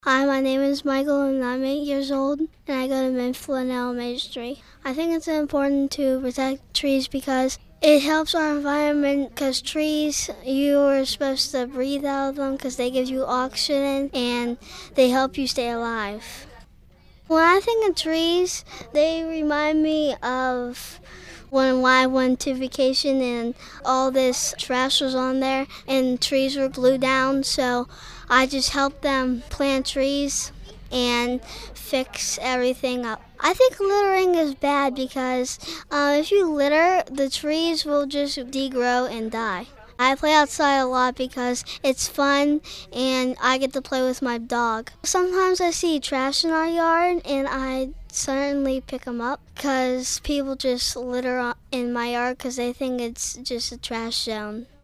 Hi, my name is Michael and I'm 8 years old and I go to Mifflin Elementary. I think it's important to protect trees because it helps our environment because trees, you are supposed to breathe out of them because they give you oxygen and they help you stay alive. When I think of trees, they remind me of when I went to vacation and all this trash was on there and trees were glued down, so I just helped them plant trees and fix everything up. I think littering is bad because if you litter, the trees will just degrow and die. I play outside a lot because it's fun and I get to play with my dog. Sometimes I see trash in our yard and I certainly pick them up because people just litter in my yard because they think it's just a trash zone.